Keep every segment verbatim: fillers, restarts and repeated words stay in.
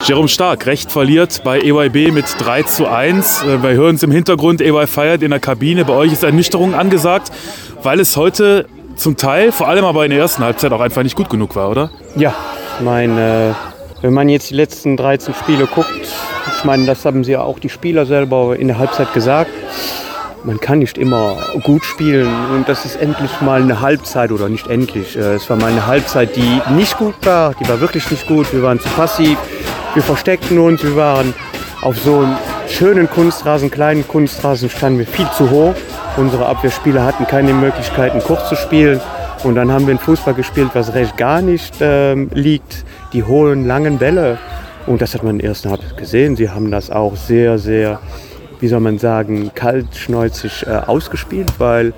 Jerome Stark, Recht verliert bei E Y B mit drei zu eins. Wir hören es im Hintergrund, E Y feiert in der Kabine. Bei euch ist Ernüchterung angesagt, weil es heute zum Teil, vor allem aber in der ersten Halbzeit, auch einfach nicht gut genug war, oder? Ja, ich meine, wenn man jetzt die letzten dreizehn Spiele guckt, ich meine, das haben sie ja auch die Spieler selber in der Halbzeit gesagt, man kann nicht immer gut spielen und das ist endlich mal eine Halbzeit oder nicht endlich. Es war mal eine Halbzeit, die nicht gut war, die war wirklich nicht gut. Wir waren zu passiv, wir versteckten uns, wir waren auf so einem schönen Kunstrasen, kleinen Kunstrasen standen wir viel zu hoch. Unsere Abwehrspieler hatten keine Möglichkeiten, kurz zu spielen. Und dann haben wir einen Fußball gespielt, was recht gar nicht ähm, liegt. Die hohen, langen Bälle. Und das hat man in der ersten Halbzeit gesehen. Sie haben das auch sehr, sehr, wie soll man sagen, kaltschnäuzig äh, ausgespielt, weil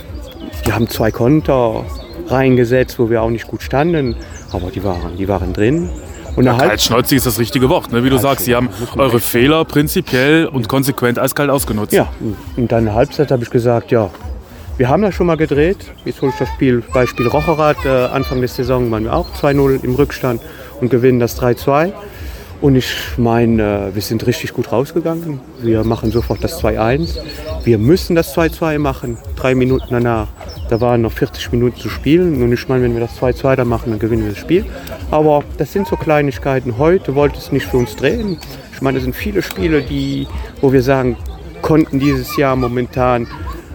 die haben zwei Konter reingesetzt, wo wir auch nicht gut standen. Aber die waren, die waren drin. Und ja, kaltschnäuzig ist das richtige Wort, ne? Wie du sagst, Sie haben eure Fehler prinzipiell und konsequent eiskalt ausgenutzt. Ja, und dann in der Halbzeit habe ich gesagt, ja, wir haben das schon mal gedreht. Jetzt hole ich das Spiel, Beispiel Rocherath. Äh, Anfang der Saison waren wir auch zwei null im Rückstand und gewinnen das drei zwei. Und ich meine, wir sind richtig gut rausgegangen. Wir machen sofort das zwei eins. Wir müssen das zwei zwei machen, drei Minuten danach. Da waren noch vierzig Minuten zu spielen. Und ich meine, wenn wir das zwei zwei dann machen, dann gewinnen wir das Spiel. Aber das sind so Kleinigkeiten. Heute wollte es nicht für uns drehen. Ich meine, es sind viele Spiele, die, wo wir sagen, konnten dieses Jahr momentan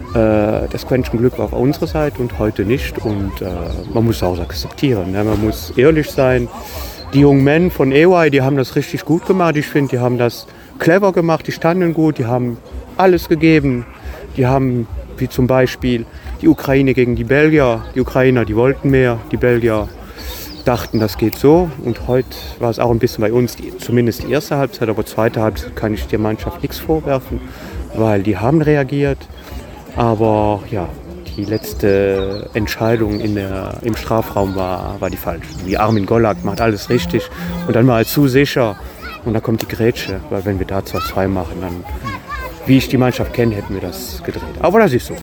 äh, das Quäntchen Glück war auf unserer Seite und heute nicht. Und äh, man muss auch akzeptieren. Ne? Man muss ehrlich sein. Die jungen Männer von E Y, die haben das richtig gut gemacht. Ich finde, die haben das clever gemacht. Die standen gut, die haben alles gegeben. Die haben, wie zum Beispiel, die Ukraine gegen die Belgier. Die Ukrainer, die wollten mehr. Die Belgier dachten, das geht so. Und heute war es auch ein bisschen bei uns, die, zumindest die erste Halbzeit. Aber zweite Halbzeit kann ich der Mannschaft nichts vorwerfen, weil die haben reagiert. Aber ja, die letzte Entscheidung in der, im Strafraum war, war die falsche. Wie Armin Gollak macht alles richtig. Und dann war er zu sicher. Und da kommt die Grätsche. Weil wenn wir da zwei zwei machen, dann, wie ich die Mannschaft kenne, hätten wir das gedreht. Aber das ist so.